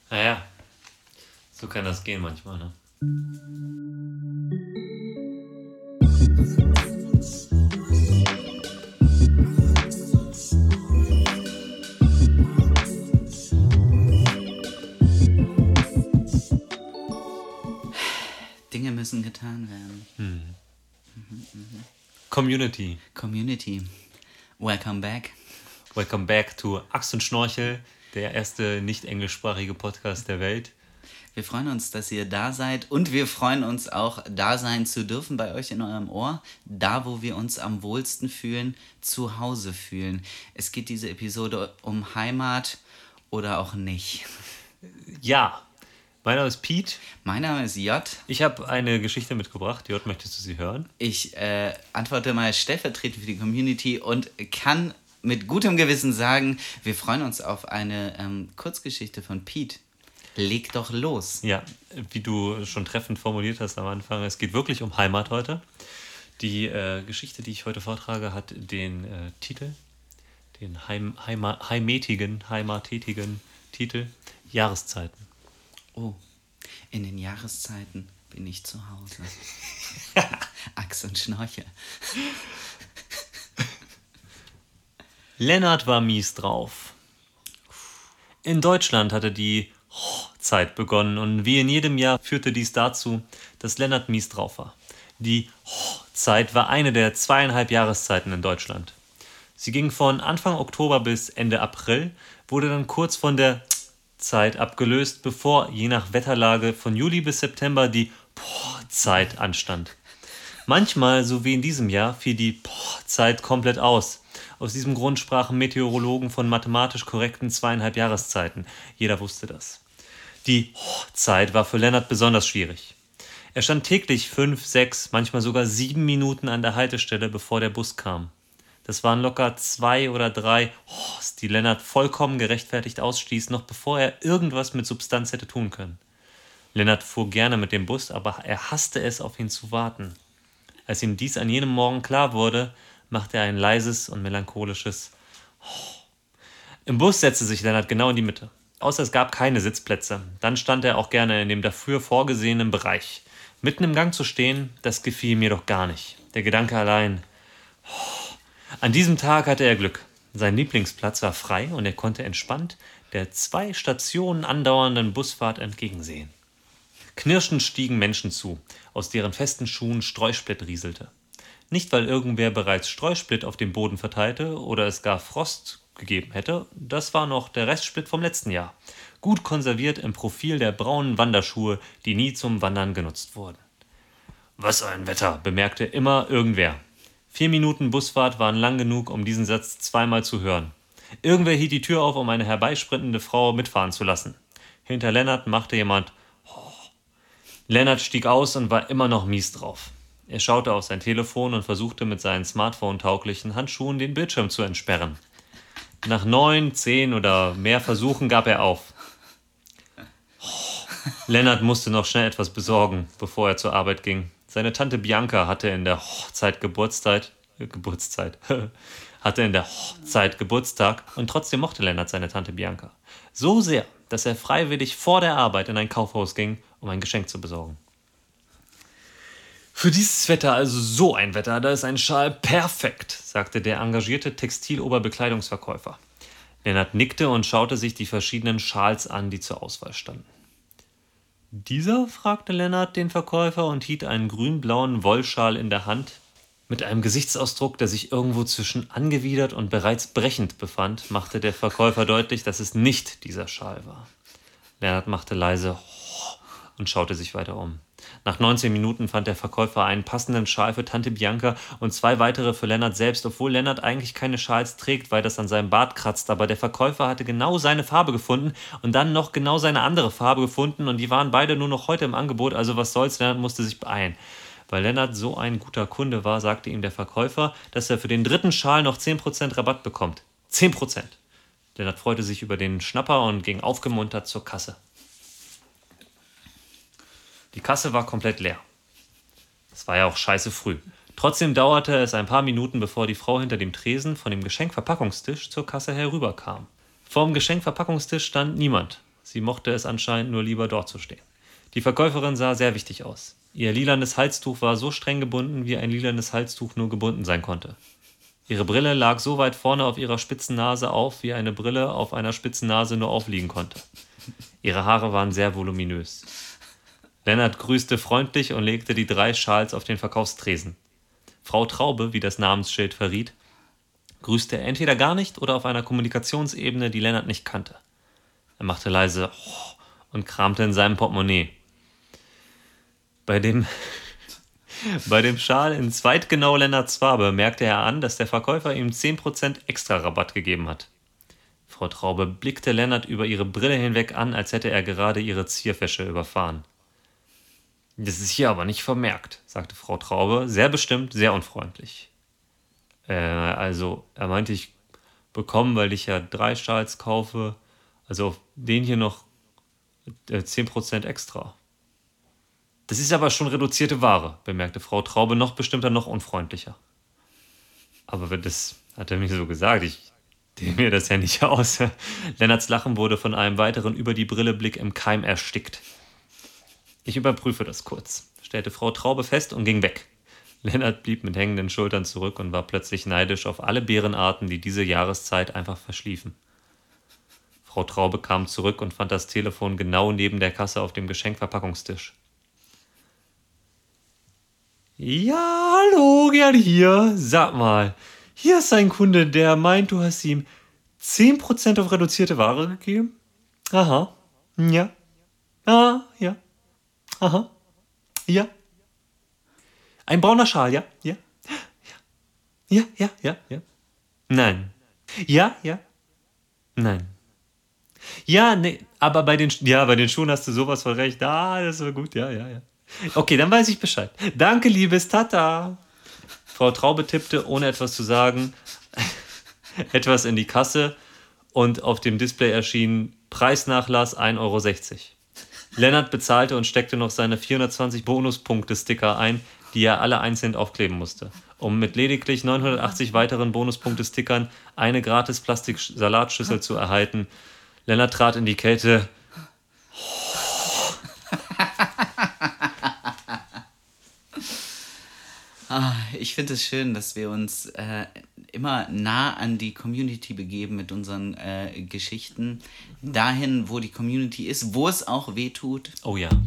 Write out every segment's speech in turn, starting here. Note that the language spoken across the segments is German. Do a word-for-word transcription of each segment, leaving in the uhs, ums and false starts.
Naja, so kann das gehen manchmal, ne? Dinge müssen getan werden. Hm. Mhm, mhm. Community. Community. Welcome back. Welcome back to Axt und Schnorchel, der erste nicht englischsprachige Podcast der Welt. Wir freuen uns, dass ihr da seid und wir freuen uns auch, da sein zu dürfen bei euch in eurem Ohr, da wo wir uns am wohlsten fühlen, zu Hause fühlen. Es geht diese Episode um Heimat oder auch nicht. Ja, mein Name ist Pete. Mein Name ist J. Ich habe eine Geschichte mitgebracht. J, möchtest du sie hören? Ich äh, antworte mal stellvertretend für die Community und kann mit gutem Gewissen sagen, wir freuen uns auf eine ähm, Kurzgeschichte von Pete. Leg doch los. Ja, wie du schon treffend formuliert hast am Anfang, es geht wirklich um Heimat heute. Die äh, Geschichte, die ich heute vortrage, hat den äh, Titel, den Heim, Heima, heimetigen, heimatätigen Titel Jahreszeiten. Oh, in den Jahreszeiten bin ich zu Hause. Axt und Schnorchel. Lennart war mies drauf. In Deutschland hatte die Hochzeit begonnen und wie in jedem Jahr führte dies dazu, dass Lennart mies drauf war. Die Hochzeit war eine der zweieinhalb Jahreszeiten in Deutschland. Sie ging von Anfang Oktober bis Ende April, wurde dann kurz von der Zeit abgelöst, bevor je nach Wetterlage von Juli bis September die Zeit anstand. Manchmal, so wie in diesem Jahr, fiel die Zeit komplett aus. Aus diesem Grund sprachen Meteorologen von mathematisch korrekten zweieinhalb Jahreszeiten. Jeder wusste das. Die Zeit war für Lennart besonders schwierig. Er stand täglich fünf, sechs, manchmal sogar sieben Minuten an der Haltestelle, bevor der Bus kam. Das waren locker zwei oder drei Hochs, die Lennart vollkommen gerechtfertigt ausstieß, noch bevor er irgendwas mit Substanz hätte tun können. Lennart fuhr gerne mit dem Bus, aber er hasste es, auf ihn zu warten. Als ihm dies an jenem Morgen klar wurde, machte er ein leises und melancholisches Hoch. Im Bus setzte sich Lennart genau in die Mitte. Außer es gab keine Sitzplätze. Dann stand er auch gerne in dem dafür vorgesehenen Bereich. Mitten im Gang zu stehen, das gefiel mir doch gar nicht. Der Gedanke allein. An diesem Tag hatte er Glück. Sein Lieblingsplatz war frei und er konnte entspannt der zwei Stationen andauernden Busfahrt entgegensehen. Knirschend stiegen Menschen zu, aus deren festen Schuhen Streusplit rieselte. Nicht, weil irgendwer bereits Streusplit auf dem Boden verteilte oder es gar Frost gegeben hätte, das war noch der Restsplit vom letzten Jahr. Gut konserviert im Profil der braunen Wanderschuhe, die nie zum Wandern genutzt wurden. Was ein Wetter, bemerkte immer irgendwer. Vier Minuten Busfahrt waren lang genug, um diesen Satz zweimal zu hören. Irgendwer hielt die Tür auf, um eine herbeisprintende Frau mitfahren zu lassen. Hinter Lennart machte jemand oh. Lennart stieg aus und war immer noch mies drauf. Er schaute auf sein Telefon und versuchte mit seinen Smartphone-tauglichen Handschuhen den Bildschirm zu entsperren. Nach neun, zehn oder mehr Versuchen gab er auf. Oh. Lennart musste noch schnell etwas besorgen, bevor er zur Arbeit ging. Seine Tante Bianca hatte in der Hochzeit Geburtstag, äh, Geburtszeit, hatte in der Hochzeit Geburtstag und trotzdem mochte Lennart seine Tante Bianca. So sehr, dass er freiwillig vor der Arbeit in ein Kaufhaus ging, um ein Geschenk zu besorgen. Für dieses Wetter, also so ein Wetter, da ist ein Schal perfekt, sagte der engagierte Textiloberbekleidungsverkäufer. Lennart nickte und schaute sich die verschiedenen Schals an, die zur Auswahl standen. Dieser, fragte Lennart den Verkäufer und hielt einen grün-blauen Wollschal in der Hand. Mit einem Gesichtsausdruck, der sich irgendwo zwischen angewidert und bereits brechend befand, machte der Verkäufer deutlich, dass es nicht dieser Schal war. Lennart machte leise und schaute sich weiter um. Nach neunzehn Minuten fand der Verkäufer einen passenden Schal für Tante Bianca und zwei weitere für Lennart selbst, obwohl Lennart eigentlich keine Schals trägt, weil das an seinem Bart kratzt. Aber der Verkäufer hatte genau seine Farbe gefunden und dann noch genau seine andere Farbe gefunden und die waren beide nur noch heute im Angebot, also was soll's, Lennart musste sich beeilen. Weil Lennart so ein guter Kunde war, sagte ihm der Verkäufer, dass er für den dritten Schal noch zehn Prozent Rabatt bekommt. zehn Prozent! Lennart freute sich über den Schnapper und ging aufgemuntert zur Kasse. Die Kasse war komplett leer. Es war ja auch scheiße früh. Trotzdem dauerte es ein paar Minuten, bevor die Frau hinter dem Tresen von dem Geschenkverpackungstisch zur Kasse herüberkam. Vor dem Geschenkverpackungstisch stand niemand. Sie mochte es anscheinend nur lieber, dort zu stehen. Die Verkäuferin sah sehr wichtig aus. Ihr lilanes Halstuch war so streng gebunden, wie ein lilanes Halstuch nur gebunden sein konnte. Ihre Brille lag so weit vorne auf ihrer spitzen Nase auf, wie eine Brille auf einer spitzen Nase nur aufliegen konnte. Ihre Haare waren sehr voluminös. Lennart grüßte freundlich und legte die drei Schals auf den Verkaufstresen. Frau Traube, wie das Namensschild verriet, grüßte er entweder gar nicht oder auf einer Kommunikationsebene, die Lennart nicht kannte. Er machte leise oh, und kramte in seinem Portemonnaie. Bei dem, bei dem Schal in zweitgenau Lennarts Farbe merkte er an, dass der Verkäufer ihm zehn Prozent extra Rabatt gegeben hat. Frau Traube blickte Lennart über ihre Brille hinweg an, als hätte er gerade ihre Zierfäsche überfahren. »Das ist hier aber nicht vermerkt«, sagte Frau Traube, sehr bestimmt, sehr unfreundlich. Äh, also, er meinte, ich bekomme, weil ich ja drei Schals kaufe, also auf den hier noch äh, zehn Prozent extra. »Das ist aber schon reduzierte Ware«, bemerkte Frau Traube noch bestimmter, noch unfreundlicher. »Aber das hat er mir so gesagt, ich dehne mir das ja nicht aus.« Lennarts Lachen wurde von einem weiteren Über-die-Brille-Blick im Keim erstickt. »Ich überprüfe das kurz«, stellte Frau Traube fest und ging weg. Lennart blieb mit hängenden Schultern zurück und war plötzlich neidisch auf alle Beerenarten, die diese Jahreszeit einfach verschliefen. Frau Traube kam zurück und fand das Telefon genau neben der Kasse auf dem Geschenkverpackungstisch. »Ja, hallo, Gerd hier. Sag mal, hier ist ein Kunde, der meint, du hast ihm zehn Prozent auf reduzierte Ware gegeben? Aha, ja. Ah, ja. Aha, ja. Ein brauner Schal, ja, ja. Ja, ja, ja, ja. Nein. Ja, ja. Nein. Ja, nee, aber bei den, ja, bei den Schuhen hast du sowas von recht. Ah, das war gut, ja, ja, ja. Okay, dann weiß ich Bescheid. Danke, liebes Tata. Frau Traube tippte, ohne etwas zu sagen, etwas in die Kasse und auf dem Display erschien Preisnachlass ein Euro sechzig. Lennart bezahlte und steckte noch seine vierhundertzwanzig Bonuspunkte-Sticker ein, die er alle einzeln aufkleben musste, um mit lediglich neunhundertachtzig weiteren Bonuspunkte-Stickern eine gratis Plastik-Salatschüssel zu erhalten. Lennart trat in die Kälte. Ah, ich finde es schön, dass wir uns äh, immer nah an die Community begeben mit unseren äh, Geschichten. Dahin, wo die Community ist, wo es auch weh tut. Oh ja.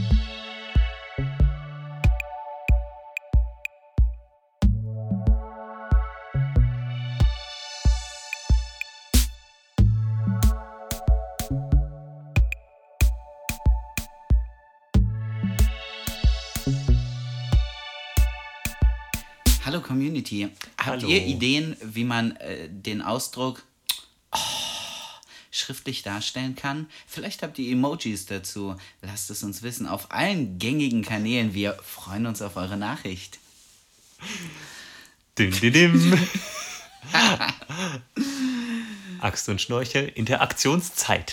Hallo Community, habt Hallo. ihr Ideen, wie man äh, den Ausdruck oh, schriftlich darstellen kann? Vielleicht habt ihr Emojis dazu. Lasst es uns wissen auf allen gängigen Kanälen. Wir freuen uns auf eure Nachricht. Dim, dim, dim. Axt und Schnorchel, Interaktionszeit.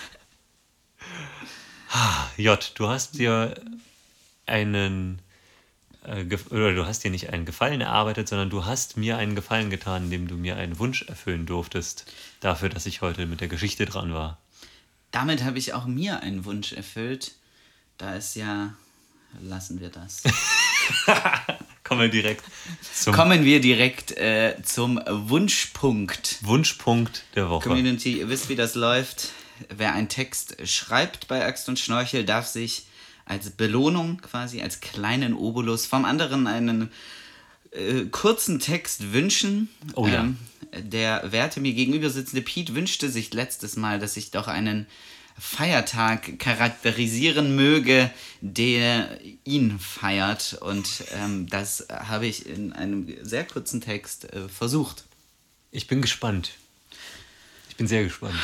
J, du hast dir einen oder du hast dir nicht einen Gefallen erarbeitet, sondern du hast mir einen Gefallen getan, indem du mir einen Wunsch erfüllen durftest, dafür, dass ich heute mit der Geschichte dran war. Damit habe ich auch mir einen Wunsch erfüllt. Da ist ja... Lassen wir das. Kommen wir direkt zum... Kommen wir direkt äh, zum Wunschpunkt. Wunschpunkt der Woche. Community, ihr wisst, wie das läuft. Wer einen Text schreibt bei Axt und Schnorchel, darf sich als Belohnung quasi, als kleinen Obolus vom anderen einen äh, kurzen Text wünschen. Oh ja. Ähm, der werte mir gegenüber sitzende Piet wünschte sich letztes Mal, dass ich doch einen Feiertag charakterisieren möge, der ihn feiert. Und ähm, das habe ich in einem sehr kurzen Text äh, versucht. Ich bin gespannt. Ich bin sehr gespannt.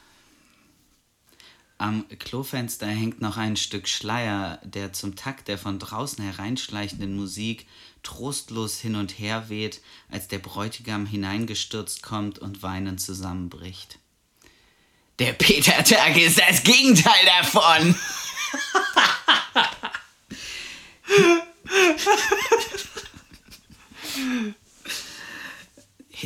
Am Klofenster hängt noch ein Stück Schleier, der zum Takt der von draußen hereinschleichenden Musik trostlos hin und her weht, als der Bräutigam hineingestürzt kommt und weinend zusammenbricht. Der Petertag ist das Gegenteil davon!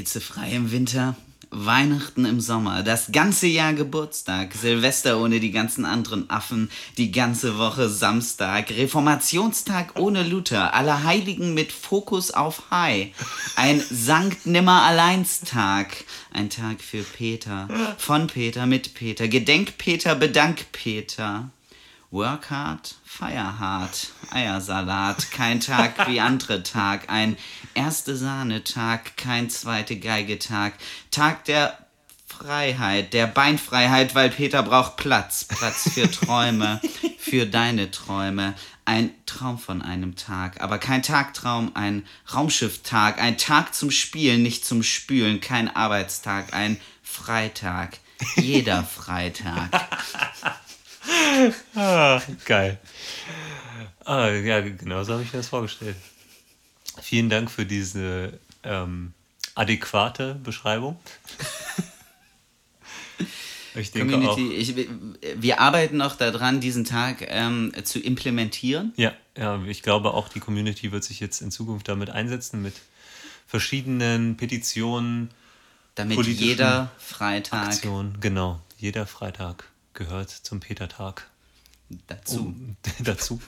hitzefrei im Winter, Weihnachten im Sommer, das ganze Jahr Geburtstag, Silvester ohne die ganzen anderen Affen, die ganze Woche Samstag, Reformationstag ohne Luther, Allerheiligen mit Fokus auf High, ein Sankt Nimmer-Alleins-Tag, ein Tag für Peter, von Peter, mit Peter, Gedenk Peter, Bedank Peter. Work hard, fire hard, Eiersalat, kein Tag wie andere Tag, ein erste Sahne-Tag, kein zweite Geige-Tag, Tag der Freiheit, der Beinfreiheit, weil Peter braucht Platz, Platz für Träume, für deine Träume, ein Traum von einem Tag, aber kein Tagtraum, ein Raumschifftag, ein Tag zum Spielen, nicht zum Spülen, kein Arbeitstag, ein Freitag, jeder Freitag. Ah, geil. Ah, ja, genau so habe ich mir das vorgestellt. Vielen Dank für diese ähm, adäquate Beschreibung. Ich denke Community, auch, ich, wir arbeiten noch daran, diesen Tag ähm, zu implementieren. ja, ja, ich glaube auch, die Community wird sich jetzt in Zukunft damit einsetzen, mit verschiedenen Petitionen, Damit politischen jeder Freitag Aktionen. Genau, jeder Freitag gehört zum Petertag. dazu. Oh, dazu.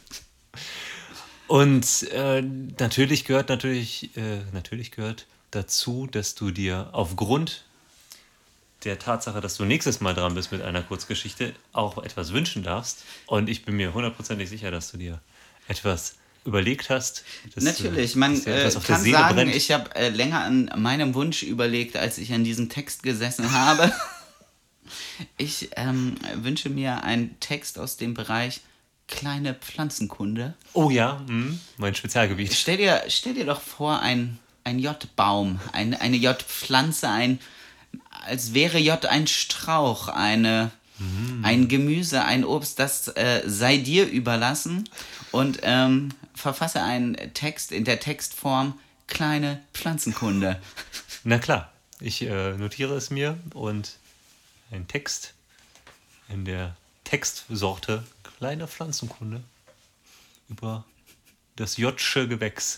Und äh, natürlich gehört natürlich, äh, natürlich gehört dazu, dass du dir aufgrund der Tatsache, dass du nächstes Mal dran bist mit einer Kurzgeschichte, auch etwas wünschen darfst. Und ich bin mir hundertprozentig sicher, dass du dir etwas überlegt hast. Dass Natürlich, du, man dass dir äh, etwas auf der kann Seele sagen, brennt. ich habe äh, länger an meinem Wunsch überlegt, als ich an diesem Text gesessen habe. Ich ähm, wünsche mir einen Text aus dem Bereich kleine Pflanzenkunde. Oh ja, hm, mein Spezialgebiet. Stell dir, stell dir doch vor, ein, ein J-Baum, ein, eine J-Pflanze, ein, als wäre J ein Strauch, eine, mm. ein Gemüse, ein Obst, das äh, sei dir überlassen. Und ähm, verfasse einen Text in der Textform kleine Pflanzenkunde. Na klar, ich äh, notiere es mir und ein Text in der Textsorte kleine Pflanzenkunde über das Jotsche Gewächs.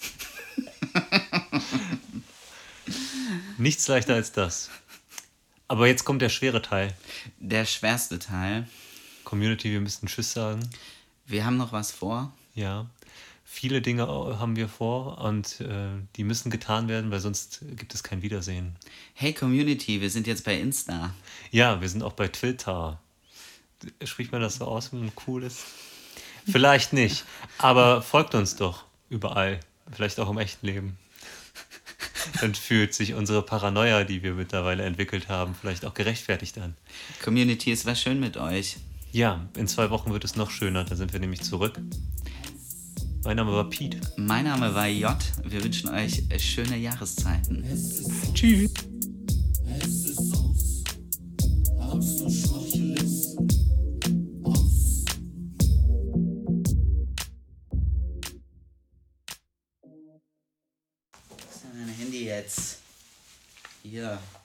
Nichts leichter als das. Aber jetzt kommt der schwere Teil. Der schwerste Teil. Community, wir müssen Tschüss sagen. Wir haben noch was vor. Ja, viele Dinge haben wir vor und äh, die müssen getan werden, weil sonst gibt es kein Wiedersehen. Hey Community, wir sind jetzt bei Insta. Ja, wir sind auch bei Twitter. Spricht man das so aus, wenn man cool ist? Vielleicht nicht, aber folgt uns doch überall, vielleicht auch im echten Leben. Dann fühlt sich unsere Paranoia, die wir mittlerweile entwickelt haben, vielleicht auch gerechtfertigt an. Community, es war schön mit euch. Ja, in zwei Wochen wird es noch schöner, da sind wir nämlich zurück. Mein Name war Pete. Mein Name war J. Wir wünschen euch schöne Jahreszeiten. Tschüss. Es ist aus. Habst du schwache Listen? Aus. Was ist denn mein Handy jetzt? Hier.